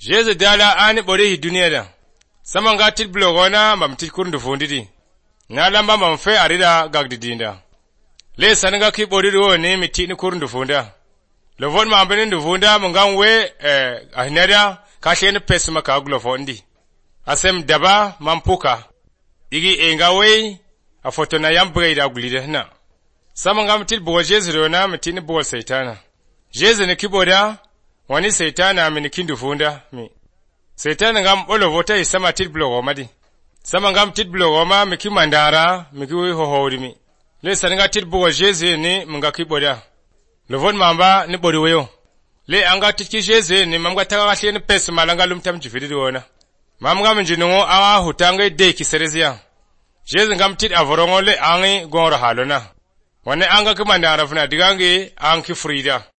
Jesu dala ani bori hi duniya da. Saman ga tit blogona mam tit kurundu fundidi. Na lamba mam fe arida gagdidinda. Le sananga ki bori ro ne mi tit ni kurundu funda. Lovon mam benin du funda mungan we ahnada ka shene pes maka glofondi. Asem daba mampuka. Igi engawe a foto na yambre da gulide na. Saman ga tit bo Jesu ro na mi tit ni bo saitana. Jesu ne kiboda wani saitana mi kindu funda mi. Saitana ngam olo vota isama tit blogo madi. Sama ngam tit blogo ma mi kimandara mi ki hohori mi. Le sananga tit bo Jesu ni munga kiboda. Lovon mamba ni bodi weyo. Le anga tit ki Jesu ni mamga taka ni pes malanga lumtam jifidi wona. Mamga minjinungo awa hutange de ki serezia. Jesu ngam tit avorongo le angi gongro halona. Wane anga kimandara funa digangi anki frida.